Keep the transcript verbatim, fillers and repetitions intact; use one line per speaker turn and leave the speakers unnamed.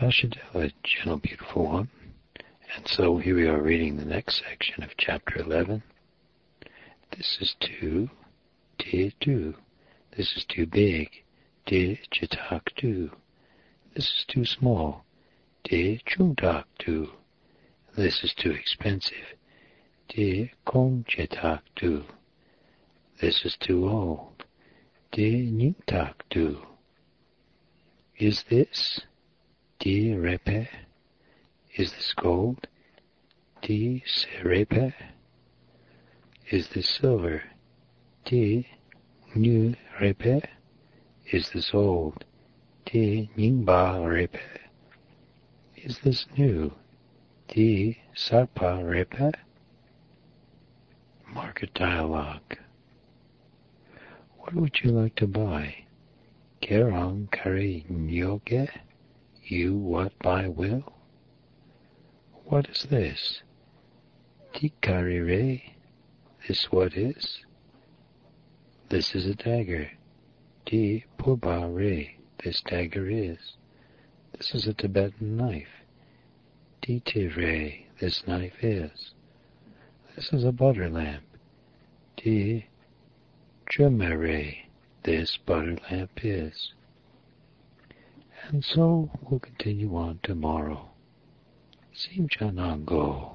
Tashadela, gentle, beautiful one. And so here we are reading the next section of chapter eleven. This is too, te too. This is too big, te chitak too. This is too small, te chungtak too. This is too expensive, te kong chitak too. This is too old, te nyingtak too. Is this, te repe? Is this gold? Ti serepe? Is this silver? Ti new repe? Is this old? Ti ningba repe? Is this new? Ti sarpa repe? Market dialogue. What would you like to buy? Kerang kari nyoge? You what buy will? What is this? Tikarire. This what is? This is a dagger. Ti pubare. This dagger is. This is a Tibetan knife. Ti-tire. This knife is. This is a butter lamp. Ti chumere. This butter lamp is. And so we'll continue on tomorrow. Simchanango.